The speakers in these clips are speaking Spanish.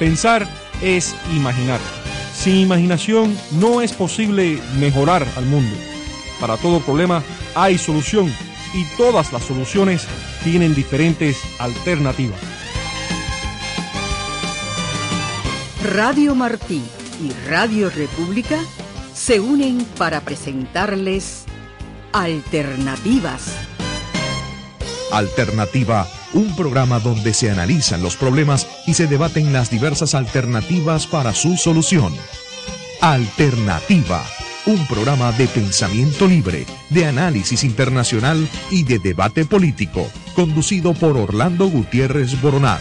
Pensar es imaginar. Sin imaginación no es posible mejorar al mundo. Para todo problema hay solución y todas las soluciones tienen diferentes alternativas. Radio Martí y Radio República se unen para presentarles Alternativas. Alternativa, un programa donde se analizan los problemas y se debaten las diversas alternativas para su solución. Alternativa, un programa de pensamiento libre, de análisis internacional y de debate político, conducido por Orlando Gutiérrez Boronat.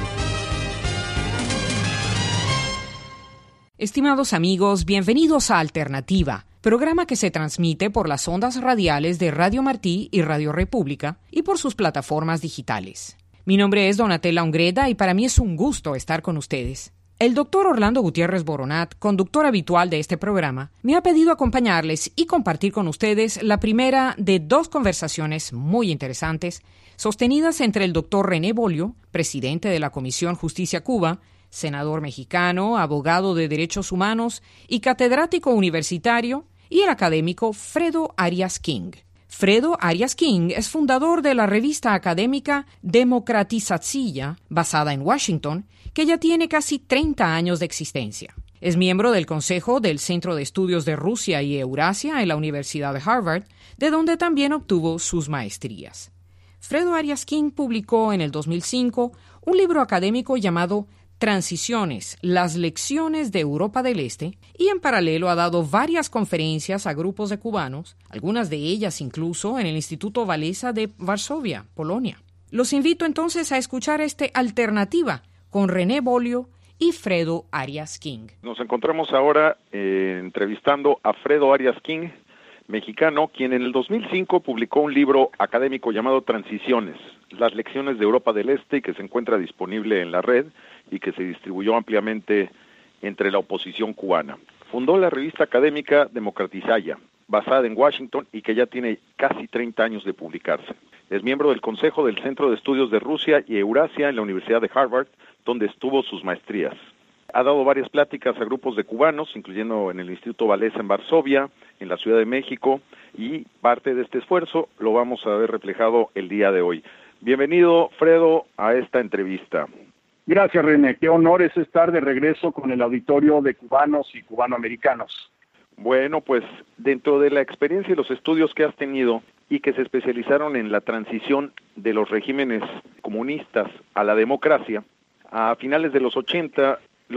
Estimados amigos, bienvenidos a Alternativa, programa que se transmite por las ondas radiales de Radio Martí y Radio República y por sus plataformas digitales. Mi nombre es Donatella Ungreda y para mí es un gusto estar con ustedes. El doctor Orlando Gutiérrez Boronat, conductor habitual de este programa, me ha pedido acompañarles y compartir con ustedes la primera de dos conversaciones muy interesantes sostenidas entre el doctor René Bolio, presidente de la Comisión Justicia Cuba, senador mexicano, abogado de derechos humanos y catedrático universitario, y el académico Fredo Arias King. Fredo Arias King es fundador de la revista académica Demokratizacija, basada en Washington, que ya tiene casi 30 años de existencia. Es miembro del Consejo del Centro de Estudios de Rusia y Eurasia en la Universidad de Harvard, de donde también obtuvo sus maestrías. Fredo Arias King publicó en el 2005 un libro académico llamado Transiciones, las lecciones de Europa del Este, y en paralelo ha dado varias conferencias a grupos de cubanos, algunas de ellas incluso en el Instituto Walesa de Varsovia, Polonia. Los invito entonces a escuchar Alternativa con René Bolio y Fredo Arias King. Nos encontramos ahora entrevistando a Fredo Arias King, mexicano, quien en el 2005 publicó un libro académico llamado Transiciones, las lecciones de Europa del Este, y que se encuentra disponible en la red y que se distribuyó ampliamente entre la oposición cubana. Fundó la revista académica Demokratizacija, basada en Washington y que ya tiene casi 30 años de publicarse. Es miembro del Consejo del Centro de Estudios de Rusia y Eurasia en la Universidad de Harvard, donde estuvo sus maestrías. Ha dado varias pláticas a grupos de cubanos, incluyendo en el Instituto Walesa en Varsovia, en la Ciudad de México, y parte de este esfuerzo lo vamos a ver reflejado el día de hoy. Bienvenido, Fredo, a esta entrevista. Gracias, René. Qué honor es estar de regreso con el auditorio de cubanos y cubanoamericanos. Bueno, pues dentro de la experiencia y los estudios que has tenido y que se especializaron en la transición de los regímenes comunistas a la democracia, a finales de los 80,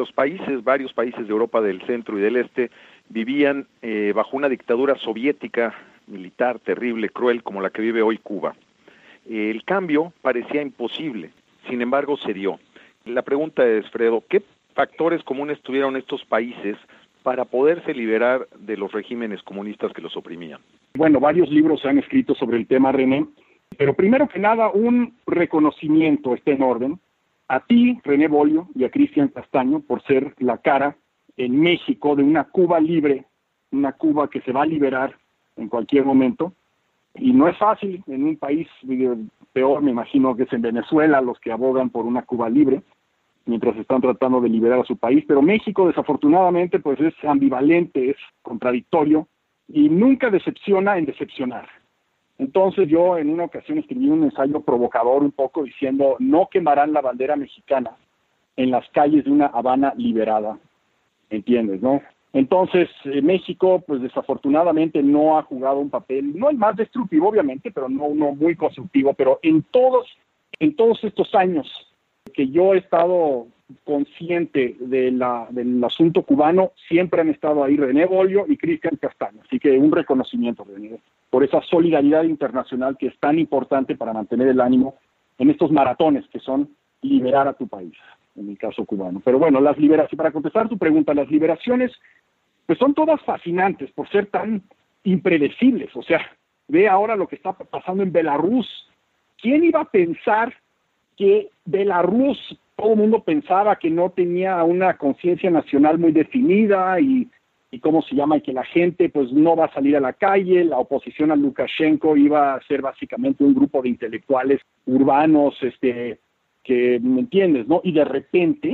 varios países de Europa del Centro y del Este, vivían bajo una dictadura soviética, militar, terrible, cruel, como la que vive hoy Cuba. El cambio parecía imposible, sin embargo se dio. La pregunta es, Fredo, ¿qué factores comunes tuvieron estos países para poderse liberar de los regímenes comunistas que los oprimían? Bueno, varios libros se han escrito sobre el tema, René, pero primero que nada un reconocimiento, está en orden, a ti, René Bolio, y a Cristian Castaño, por ser la cara en México de una Cuba libre, una Cuba que se va a liberar en cualquier momento. Y no es fácil en un país peor, me imagino que es en Venezuela, los que abogan por una Cuba libre, mientras están tratando de liberar a su país. Pero México, desafortunadamente, pues es ambivalente, es contradictorio y nunca decepciona en decepcionar. Entonces yo en una ocasión escribí un ensayo provocador un poco diciendo: no quemarán la bandera mexicana en las calles de una Habana liberada. ¿Entiendes, no? Entonces, México, pues desafortunadamente no ha jugado un papel, no el más destructivo, obviamente, pero no uno muy constructivo, pero en todos estos años que yo he estado consciente del asunto cubano, siempre han estado ahí René Bolio y Cristian Castaño. Así que un reconocimiento, René, por esa solidaridad internacional que es tan importante para mantener el ánimo en estos maratones que son liberar a tu país, en el caso cubano. Pero bueno, las liberaciones, para contestar tu pregunta, las liberaciones pues son todas fascinantes por ser tan impredecibles. O sea, ve ahora lo que está pasando en Belarus. ¿Quién iba a pensar que Belarus, todo el mundo pensaba que no tenía una conciencia nacional muy definida y cómo se llama, y que la gente pues no va a salir a la calle, la oposición a Lukashenko iba a ser básicamente un grupo de intelectuales urbanos, que, ¿me entiendes, no? Y de repente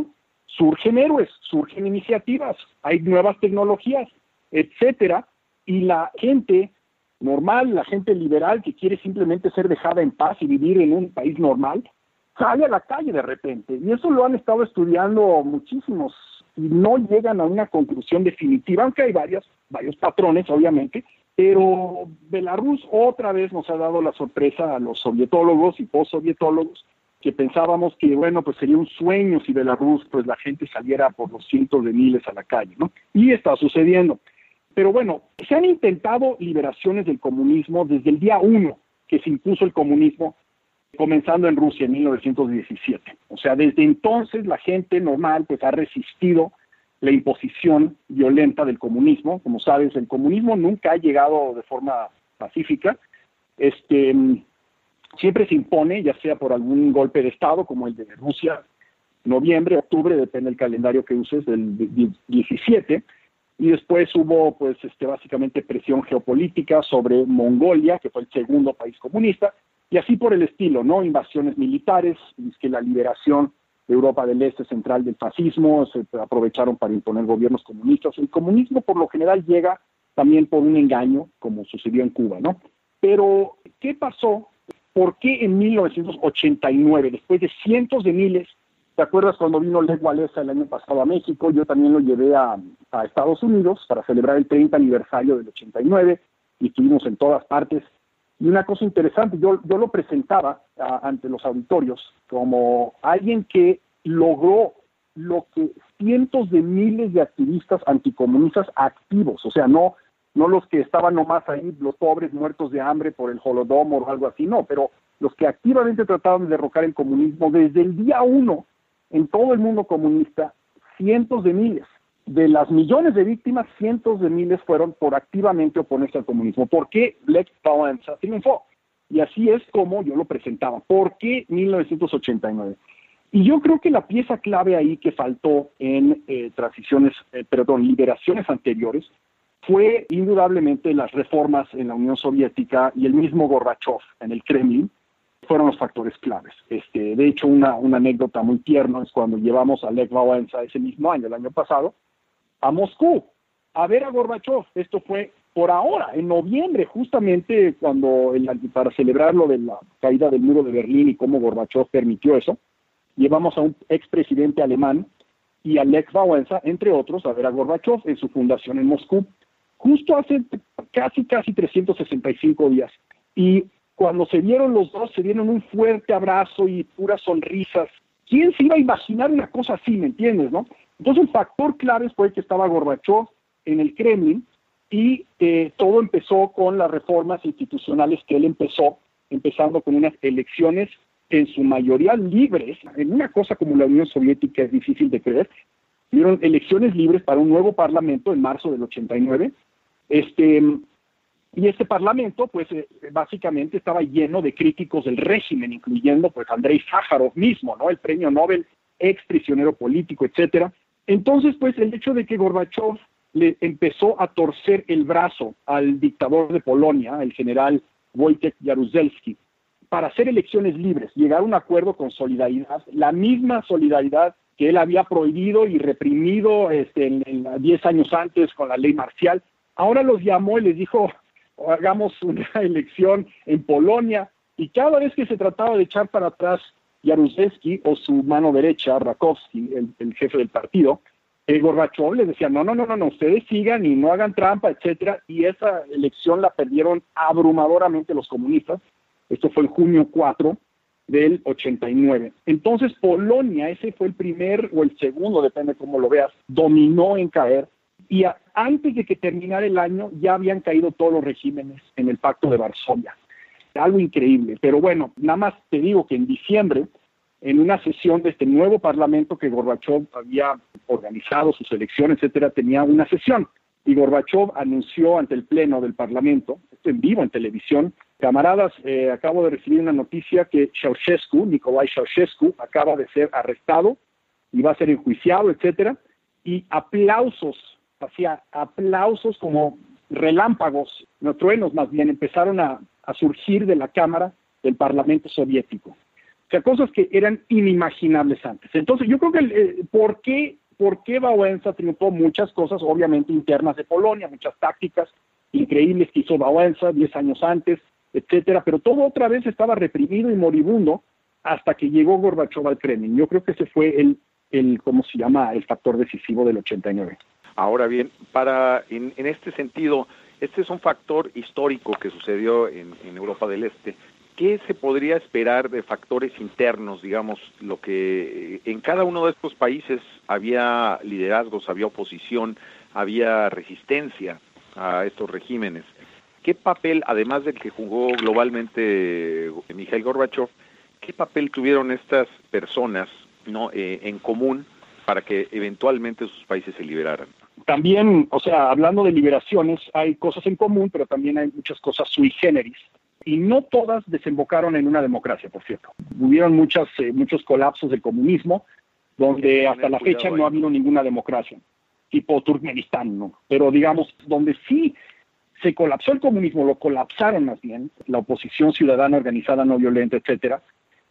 surgen héroes, surgen iniciativas, hay nuevas tecnologías, etcétera, y la gente normal, la gente liberal que quiere simplemente ser dejada en paz y vivir en un país normal, sale a la calle de repente, y eso lo han estado estudiando muchísimos y no llegan a una conclusión definitiva, aunque hay varios patrones, obviamente, pero Belarus otra vez nos ha dado la sorpresa a los sovietólogos y postsovietólogos, que pensábamos que, bueno, pues sería un sueño si Belarus, pues la gente saliera por los cientos de miles a la calle, ¿no? Y está sucediendo. Pero bueno, se han intentado liberaciones del comunismo desde el día 1 que se impuso el comunismo, comenzando en Rusia en 1917. O sea, desde entonces la gente normal pues ha resistido la imposición violenta del comunismo. Como sabes, el comunismo nunca ha llegado de forma pacífica. Siempre se impone, ya sea por algún golpe de Estado, como el de Rusia, noviembre, octubre, depende del calendario que uses, del 17, y después hubo, pues, básicamente presión geopolítica sobre Mongolia, que fue el segundo país comunista, y así por el estilo, ¿no? Invasiones militares, y es que la liberación de Europa del Este central del fascismo, se aprovecharon para imponer gobiernos comunistas. El comunismo, por lo general, llega también por un engaño, como sucedió en Cuba, ¿no? Pero, ¿qué pasó? ¿Por qué en 1989, después de cientos de miles, te acuerdas cuando vino Lech Walesa el año pasado a México? Yo también lo llevé a Estados Unidos para celebrar el 30 aniversario del 89 y estuvimos en todas partes. Y una cosa interesante, yo lo presentaba ante los auditorios como alguien que logró lo que cientos de miles de activistas anticomunistas activos, o sea, no los que estaban nomás ahí, los pobres muertos de hambre por el Holodomor o algo así, no, pero los que activamente trataban de derrocar el comunismo desde el día 1 en todo el mundo comunista, cientos de miles. De las millones de víctimas, cientos de miles fueron por activamente oponerse al comunismo. ¿Por qué Lech Walesa triunfó? Y así es como yo lo presentaba. ¿Por qué 1989? Y yo creo que la pieza clave ahí que faltó en liberaciones anteriores, fue indudablemente las reformas en la Unión Soviética y el mismo Gorbachov en el Kremlin fueron los factores claves. De hecho, una anécdota muy tierna es cuando llevamos a Lech Walesa ese mismo año, el año pasado, a Moscú, a ver a Gorbachov. Esto fue por ahora, en noviembre, justamente para celebrar lo de la caída del muro de Berlín y cómo Gorbachov permitió eso, llevamos a un expresidente alemán y a Lech Walesa, entre otros, a ver a Gorbachov en su fundación en Moscú, justo hace casi 365 días. Y cuando se vieron los dos, se dieron un fuerte abrazo y puras sonrisas. ¿Quién se iba a imaginar una cosa así, me entiendes, no? Entonces el factor clave fue que estaba Gorbachov en el Kremlin y todo empezó con las reformas institucionales que él empezando con unas elecciones en su mayoría libres. En una cosa como la Unión Soviética es difícil de creer. Dieron elecciones libres para un nuevo parlamento en marzo del 89. Y este parlamento, pues, básicamente estaba lleno de críticos del régimen, incluyendo, pues, Andrei Sájarov mismo, ¿no? El premio Nobel, ex prisionero político, etcétera. Entonces, pues, el hecho de que Gorbachov le empezó a torcer el brazo al dictador de Polonia, el general Wojciech Jaruzelski, para hacer elecciones libres, llegar a un acuerdo con Solidaridad, la misma Solidaridad que él había prohibido y reprimido 10 años antes con la ley marcial. Ahora los llamó y les dijo, hagamos una elección en Polonia, y cada vez que se trataba de echar para atrás Jaruzelski o su mano derecha, Rakowski, el jefe del partido, Gorbachov les decía, no, ustedes sigan y no hagan trampa, etcétera, y esa elección la perdieron abrumadoramente los comunistas. Esto fue en junio 4 del 89. Entonces Polonia, ese fue el primer o el segundo, depende cómo lo veas, dominó en caer, y antes de que terminara el año ya habían caído todos los regímenes en el Pacto de Varsovia. Algo increíble, pero bueno, nada más te digo que en diciembre, en una sesión de este nuevo parlamento que Gorbachov había organizado, sus elecciones, etcétera, tenía una sesión, y Gorbachov anunció ante el pleno del parlamento, esto en vivo en televisión, camaradas, acabo de recibir una noticia que Nikolai Ceausescu, acaba de ser arrestado y va a ser enjuiciado, etcétera, y aplausos como relámpagos, no truenos más bien, empezaron a surgir de la Cámara del Parlamento Soviético. sea, cosas que eran inimaginables antes. Entonces, yo creo que ¿por qué Wałęsa triunfó? Muchas cosas, obviamente, internas de Polonia, muchas tácticas increíbles que hizo Wałęsa 10 años antes, etcétera, pero todo otra vez estaba reprimido y moribundo hasta que llegó Gorbachov al Kremlin. Yo creo que ese fue el ¿cómo se llama?, el factor decisivo del 89. Ahora bien, en este sentido, este es un factor histórico que sucedió en Europa del Este. ¿Qué se podría esperar de factores internos, digamos, lo que en cada uno de estos países había liderazgos, había oposición, había resistencia a estos regímenes? ¿Qué papel, además del que jugó globalmente Mikhail Gorbachov, qué papel tuvieron estas personas, ¿no?, en común para que eventualmente sus países se liberaran? También, o sea, hablando de liberaciones, hay cosas en común, pero también hay muchas cosas sui generis. Y no todas desembocaron en una democracia, por cierto. Hubieron muchos colapsos del comunismo, donde hasta la fecha no ha habido ninguna democracia, tipo Turkmenistán, ¿no? Pero digamos, donde sí se colapsó el comunismo, lo colapsaron más bien, la oposición ciudadana organizada, no violenta, etcétera,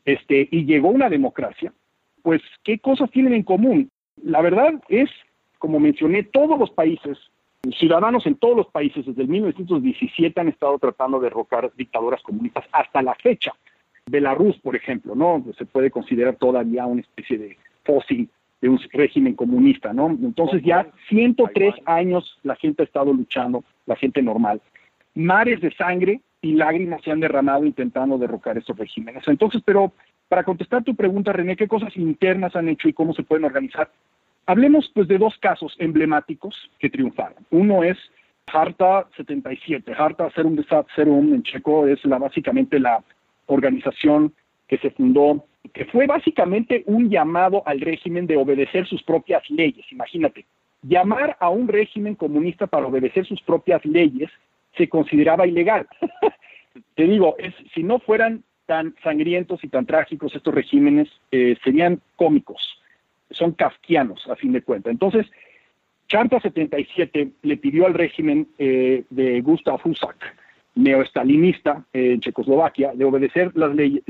y llegó una democracia, pues, ¿qué cosas tienen en común? La verdad es, como mencioné, todos los países, ciudadanos en todos los países desde el 1917 han estado tratando de derrocar dictaduras comunistas hasta la fecha. Belarus, por ejemplo, ¿no? Se puede considerar todavía una especie de fósil de un régimen comunista, ¿no? Entonces ya 103 años la gente ha estado luchando, la gente normal. Mares de sangre y lágrimas se han derramado intentando derrocar estos regímenes. Entonces, pero para contestar tu pregunta, René, ¿qué cosas internas han hecho y cómo se pueden organizar? Hablemos pues de dos casos emblemáticos que triunfaron. Uno es Harta 77. Harta Serum en checo es básicamente la organización que se fundó, que fue básicamente un llamado al régimen de obedecer sus propias leyes. Imagínate, llamar a un régimen comunista para obedecer sus propias leyes se consideraba ilegal. Te digo, si no fueran tan sangrientos y tan trágicos estos regímenes, serían cómicos. Son kafkianos, a fin de cuentas. Entonces, Charta 77 le pidió al régimen de Gustav Husak, neoestalinista en Checoslovaquia, de obedecer las leyes,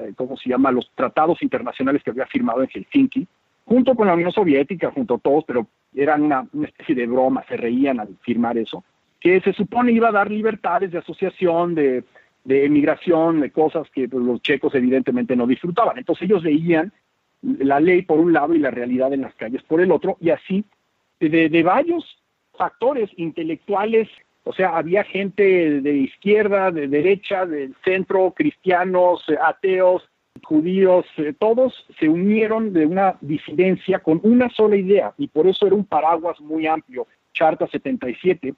los tratados internacionales que había firmado en Helsinki, junto con la Unión Soviética, junto a todos, pero eran una especie de broma, se reían al firmar eso, que se supone iba a dar libertades de asociación, de emigración, de cosas que pues, los checos evidentemente no disfrutaban. Entonces ellos veían la ley por un lado y la realidad en las calles por el otro, y así de varios factores intelectuales, o sea, había gente de izquierda, de derecha, del centro, cristianos, ateos, judíos, todos se unieron de una disidencia con una sola idea, y por eso era un paraguas muy amplio, Charta 77,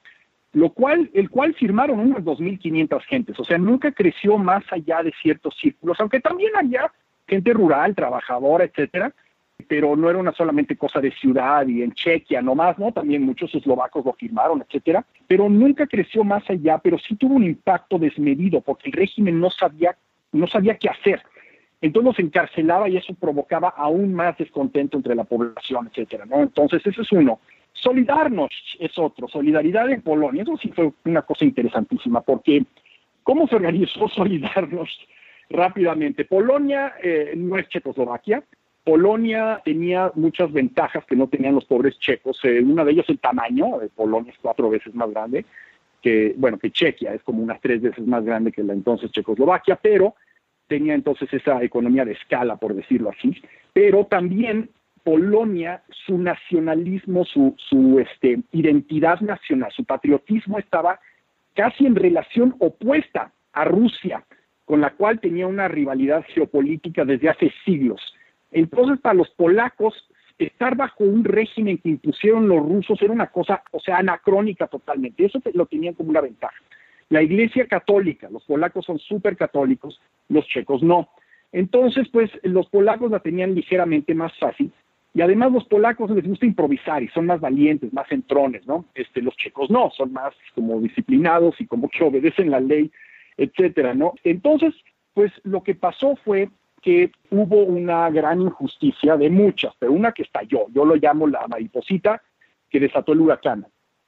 el cual firmaron unas 2.500 gentes, o sea, nunca creció más allá de ciertos círculos, aunque también había gente rural, trabajadora, etcétera, pero no era una solamente cosa de ciudad y en Chequia nomás, ¿no? También muchos eslovacos lo firmaron, etcétera, pero nunca creció más allá, pero sí tuvo un impacto desmedido porque el régimen no sabía qué hacer. Entonces los encarcelaba y eso provocaba aún más descontento entre la población, etcétera, ¿no? Entonces ese es uno. Solidarność es otro, solidaridad en Polonia, eso sí fue una cosa interesantísima, porque ¿cómo se organizó Solidarność? Rápidamente, Polonia no es Checoslovaquia. Polonia tenía muchas ventajas que no tenían los pobres checos. Una de ellas el tamaño. Polonia es 4 veces más grande que Chequia, es como unas 3 veces más grande que la entonces Checoslovaquia, pero tenía entonces esa economía de escala, por decirlo así. Pero también Polonia, su nacionalismo, su identidad nacional, su patriotismo estaba casi en relación opuesta a Rusia, con la cual tenía una rivalidad geopolítica desde hace siglos. Entonces, para los polacos, estar bajo un régimen que impusieron los rusos era una cosa, o sea, anacrónica totalmente. Eso lo tenían como una ventaja. La Iglesia Católica, los polacos son súper católicos, los checos no. Entonces, pues, los polacos la tenían ligeramente más fácil. Y además los polacos les gusta improvisar y son más valientes, más entrones, ¿no? Los checos no, son más como disciplinados y como que obedecen la ley, etcétera, ¿no? Entonces, pues lo que pasó fue que hubo una gran injusticia de muchas, pero una que estalló, yo lo llamo la mariposita que desató el huracán.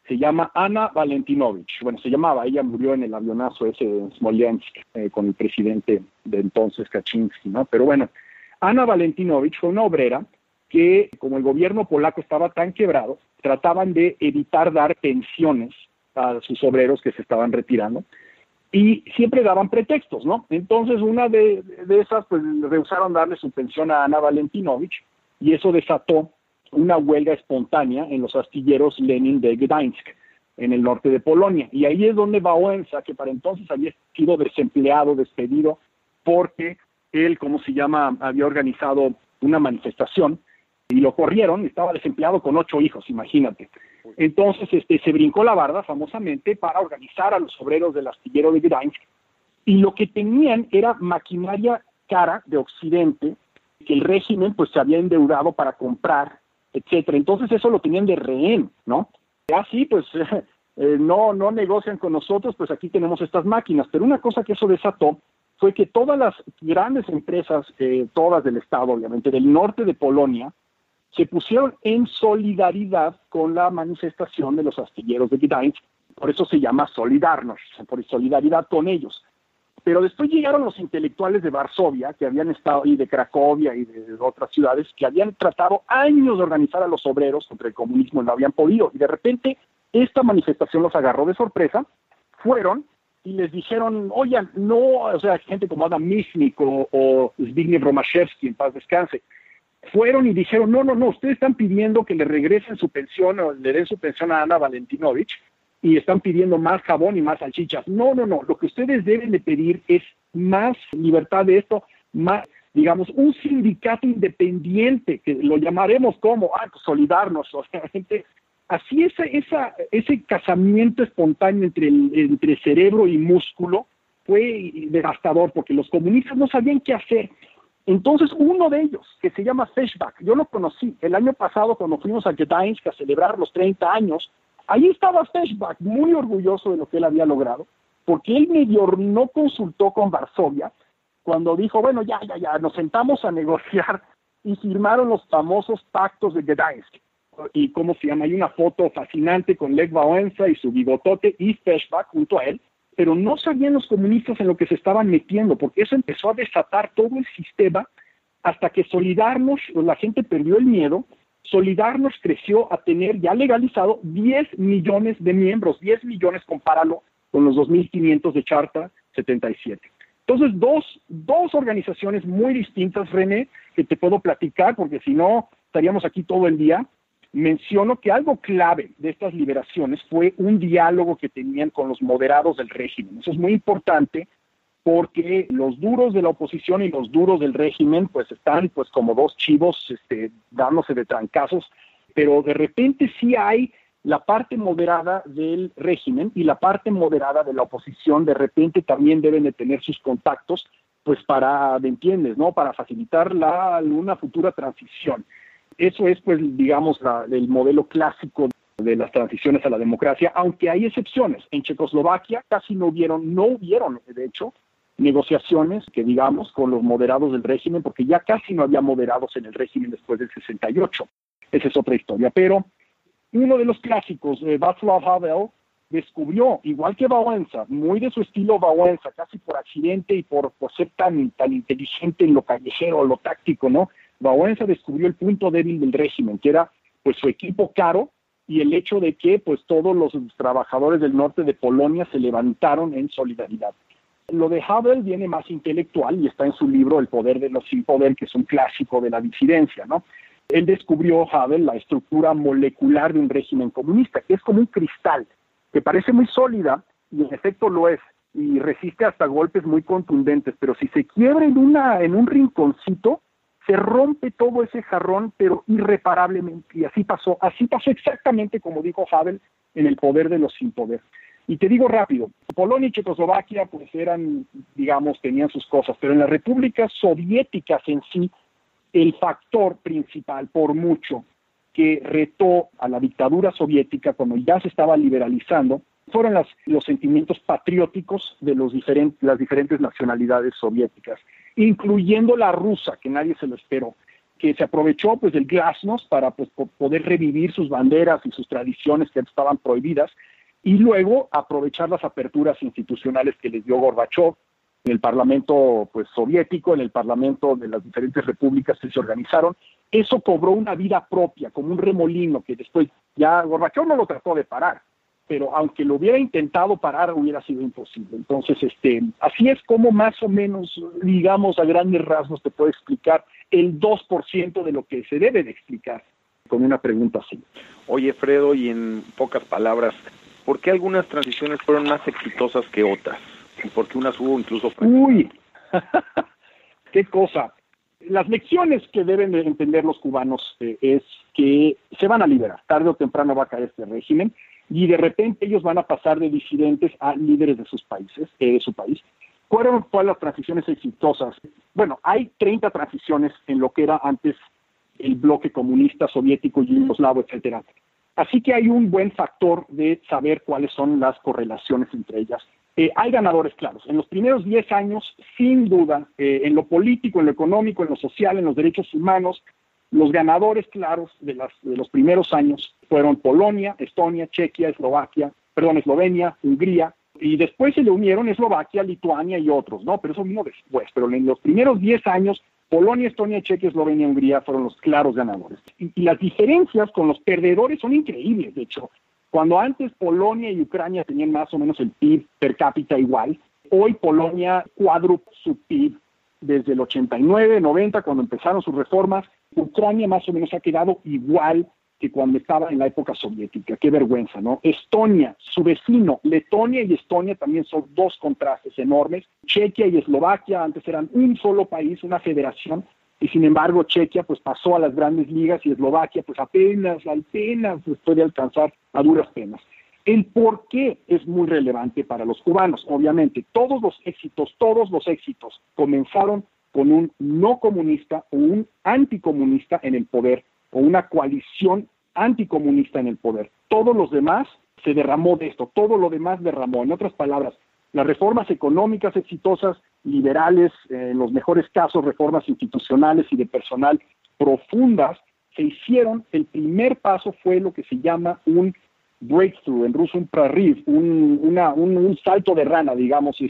se llama Ana Valentinovich. Bueno, se llamaba, ella murió en el avionazo ese de Smolensk con el presidente de entonces, Kaczynski, ¿no? Pero bueno, Ana Valentinovich fue una obrera que, como el gobierno polaco estaba tan quebrado, trataban de evitar dar pensiones a sus obreros que se estaban retirando y siempre daban pretextos, ¿no? Entonces, una de esas, pues, rehusaron darle su pensión a Ana Valentinovich y eso desató una huelga espontánea en los astilleros Lenin de Gdańsk, en el norte de Polonia. Y ahí es donde Wałęsa, que para entonces había sido desempleado, despedido, porque él, había organizado una manifestación y lo corrieron, estaba desempleado con 8 hijos, imagínate. Entonces se brincó la barda, famosamente, para organizar a los obreros del astillero de Gdańsk, y lo que tenían era maquinaria cara de Occidente, que el régimen pues se había endeudado para comprar, etcétera. Entonces eso lo tenían de rehén, ¿no? Así pues no negocian con nosotros, pues aquí tenemos estas máquinas. Pero una cosa que eso desató fue que todas las grandes empresas, todas del Estado, obviamente, del norte de Polonia, se pusieron en solidaridad con la manifestación de los astilleros de Gdańsk. Por eso se llama Solidarność, por solidaridad con ellos. Pero después llegaron los intelectuales de Varsovia, que habían estado, y de Cracovia y de otras ciudades, que habían tratado años de organizar a los obreros contra el comunismo y no habían podido. Y de repente esta manifestación los agarró de sorpresa, fueron y les dijeron, oigan, no, o sea, gente como Adam Michnik o Zbigniew Romaszewski, en paz descanse, fueron y dijeron, no, ustedes están pidiendo que le regresen su pensión o le den su pensión a Ana Valentinovich, y están pidiendo más jabón y más salchichas. No, lo que ustedes deben de pedir es más libertad de esto, más, digamos, un sindicato independiente, que lo llamaremos como, pues Solidarność, obviamente. Así ese casamiento espontáneo entre cerebro y músculo fue devastador, porque los comunistas no sabían qué hacer. Entonces, uno de ellos, que se llama Feshbach, yo lo conocí el año pasado cuando fuimos a Gdańsk a celebrar los 30 años, ahí estaba Feshbach, muy orgulloso de lo que él había logrado, porque él medio no consultó con Varsovia cuando dijo, bueno, ya, nos sentamos a negociar y firmaron los famosos pactos de Gdańsk. Y ¿cómo se llama? Hay una foto fascinante con Lech Wałęsa y su bigotote y Feshbach junto a él, pero no sabían los comunistas en lo que se estaban metiendo, porque eso empezó a desatar todo el sistema hasta que Solidarność, la gente perdió el miedo. Solidarność creció a tener ya legalizado 10 millones de miembros, 10 millones, compáralo con los 2.500 de Charta 77. Entonces, dos organizaciones muy distintas, René, que te puedo platicar, porque si no, estaríamos aquí todo el día. Menciono que algo clave de estas liberaciones fue un diálogo que tenían con los moderados del régimen. Eso es muy importante, porque los duros de la oposición y los duros del régimen pues están pues como dos chivos dándose de trancazos, pero de repente sí hay la parte moderada del régimen y la parte moderada de la oposición. De repente también deben de tener sus contactos pues para, ¿me entiendes?, ¿no?, para facilitar una futura transición. Eso es pues digamos el modelo clásico de las transiciones a la democracia, aunque hay excepciones. En Checoslovaquia casi no hubieron de hecho negociaciones, que digamos, con los moderados del régimen, porque ya casi no había moderados en el régimen después del 68. Esa es otra historia. Pero uno de los clásicos, Václav Havel, descubrió, igual que Wałęsa, muy de su estilo Wałęsa, casi por accidente y por ser tan inteligente en lo callejero, lo táctico, ¿no? Wałęsa descubrió el punto débil del régimen, que era pues su equipo caro y el hecho de que pues todos los trabajadores del norte de Polonia se levantaron en solidaridad. Lo de Havel viene más intelectual y está en su libro El poder de los sin poder, que es un clásico de la disidencia, ¿no? Él descubrió, Havel, la estructura molecular de un régimen comunista, que es como un cristal, que parece muy sólida, y en efecto lo es, y resiste hasta golpes muy contundentes, pero si se quiebra en un rinconcito, se rompe todo ese jarrón, pero irreparablemente, y así pasó exactamente como dijo Havel en El poder de los sin poder. Y te digo rápido, Polonia y Checoslovaquia pues eran, digamos, tenían sus cosas, pero en las repúblicas soviéticas en sí, el factor principal, por mucho, que retó a la dictadura soviética cuando ya se estaba liberalizando, fueron los sentimientos patrióticos de las diferentes nacionalidades soviéticas, incluyendo la rusa, que nadie se lo esperó. que se aprovechó pues del glasnost para pues poder revivir sus banderas y sus tradiciones que estaban prohibidas, y luego aprovechar las aperturas institucionales que les dio Gorbachov en el Parlamento pues soviético, en el Parlamento de las diferentes repúblicas que se organizaron. Eso cobró una vida propia, como un remolino que después ya Gorbachov no lo trató de parar, pero aunque lo hubiera intentado parar, hubiera sido imposible. Entonces, así es como más o menos, digamos, a grandes rasgos te puedo explicar el 2% de lo que se debe de explicar con una pregunta así. Oye, Fredo, y en pocas palabras, ¿por qué algunas transiciones fueron más exitosas que otras? ¿Y por qué unas hubo incluso fracasadas? ¡Uy! ¡Qué cosa! Las lecciones que deben de entender los cubanos es que se van a liberar. Tarde o temprano va a caer este régimen y de repente ellos van a pasar de disidentes a líderes de sus países, de su país. ¿Fueron todas las transiciones exitosas? Bueno, hay 30 transiciones en lo que era antes el bloque comunista soviético, yugoslavo, etcétera. Así que hay un buen factor de saber cuáles son las correlaciones entre ellas. Hay ganadores claros. En los primeros 10 años, sin duda, en lo político, en lo económico, en lo social, en los derechos humanos, los ganadores claros de los primeros años fueron Polonia, Estonia, Chequia, Eslovenia, Hungría, y después se le unieron Eslovaquia, Lituania y otros, ¿no? Pero eso vino después. Pero en los primeros 10 años, Polonia, Estonia, Chequia, Eslovenia y Hungría fueron los claros ganadores. Y las diferencias con los perdedores son increíbles, de hecho. Cuando antes Polonia y Ucrania tenían más o menos el PIB per cápita igual, hoy Polonia cuádruple su PIB desde el 89, 90, cuando empezaron sus reformas. Ucrania más o menos ha quedado igual que cuando estaba en la época soviética. Qué vergüenza, ¿no? Estonia, su vecino, Letonia y Estonia también son dos contrastes enormes. Chequia y Eslovaquia antes eran un solo país, una federación, y sin embargo Chequia pues pasó a las grandes ligas y Eslovaquia pues apenas puede alcanzar a duras penas. El por qué es muy relevante para los cubanos. Obviamente, todos los éxitos comenzaron con un no comunista o un anticomunista en el poder, o una coalición anticomunista en el poder. Todos los demás se derramó de esto, todo lo demás derramó. En otras palabras, las reformas económicas exitosas, liberales, en los mejores casos, reformas institucionales y de personal profundas, se hicieron. El primer paso fue lo que se llama un breakthrough, en ruso un prorriv, un salto de rana, digamos,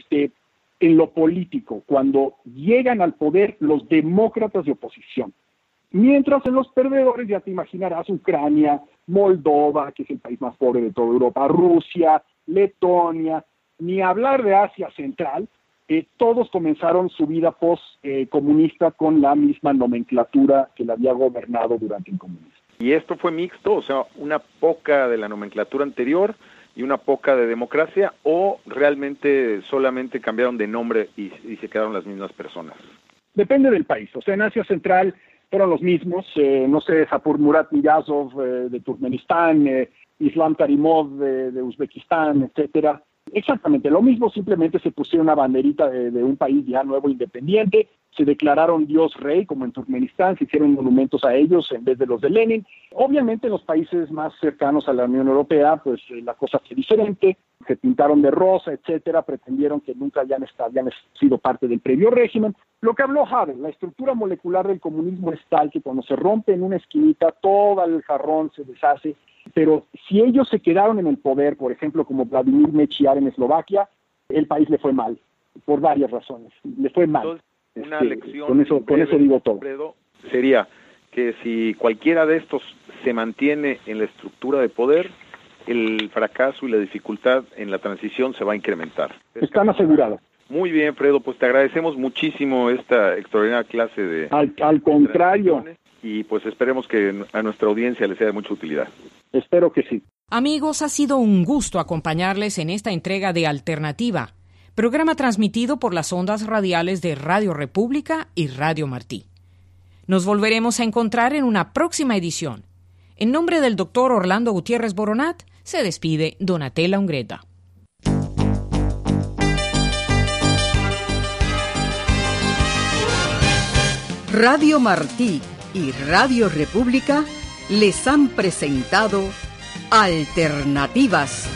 en lo político, cuando llegan al poder los demócratas de oposición. Mientras en los perdedores, ya te imaginarás, Ucrania, Moldova, que es el país más pobre de toda Europa, Rusia, Letonia, ni hablar de Asia Central, todos comenzaron su vida post-comunista con la misma nomenclatura que la había gobernado durante el comunismo. ¿Y esto fue mixto? O sea, una poca de la nomenclatura anterior y una poca de democracia, ¿o realmente solamente cambiaron de nombre y se quedaron las mismas personas? Depende del país. O sea, en Asia Central fueron los mismos, no sé, Sapur Murat Niyazov de Turkmenistán, Islam Karimov de Uzbekistán, etcétera. Exactamente lo mismo, simplemente se pusieron una banderita de un país ya nuevo independiente, se declararon Dios Rey, como en Turkmenistán, se hicieron monumentos a ellos en vez de los de Lenin. Obviamente en los países más cercanos a la Unión Europea, pues la cosa fue diferente, se pintaron de rosa, etcétera, pretendieron que nunca habían sido parte del previo régimen. Lo que habló Havel, la estructura molecular del comunismo es tal que cuando se rompe en una esquinita, todo el jarrón se deshace. Pero si ellos se quedaron en el poder, por ejemplo, como Vladimir Mečiar en Eslovaquia, el país le fue mal, por varias razones. Le fue mal. Entonces, una lección con eso digo todo. Alfredo, sería que si cualquiera de estos se mantiene en la estructura de poder, el fracaso y la dificultad en la transición se va a incrementar. Están asegurados. Muy bien, Fredo, pues te agradecemos muchísimo esta extraordinaria clase de... Al contrario. Y pues esperemos que a nuestra audiencia les sea de mucha utilidad. Espero que sí. Amigos, ha sido un gusto acompañarles en esta entrega de Alternativa, programa transmitido por las ondas radiales de Radio República y Radio Martí. Nos volveremos a encontrar en una próxima edición. En nombre del doctor Orlando Gutiérrez Boronat, se despide Donatella Ungreta. Radio Martí y Radio República les han presentado Alternativas.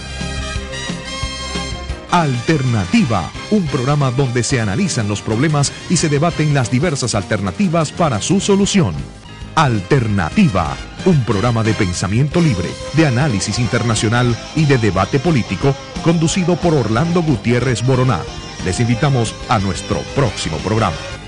Alternativa, un programa donde se analizan los problemas y se debaten las diversas alternativas para su solución. Alternativa, un programa de pensamiento libre, de análisis internacional y de debate político, conducido por Orlando Gutiérrez Boroná. Les invitamos a nuestro próximo programa.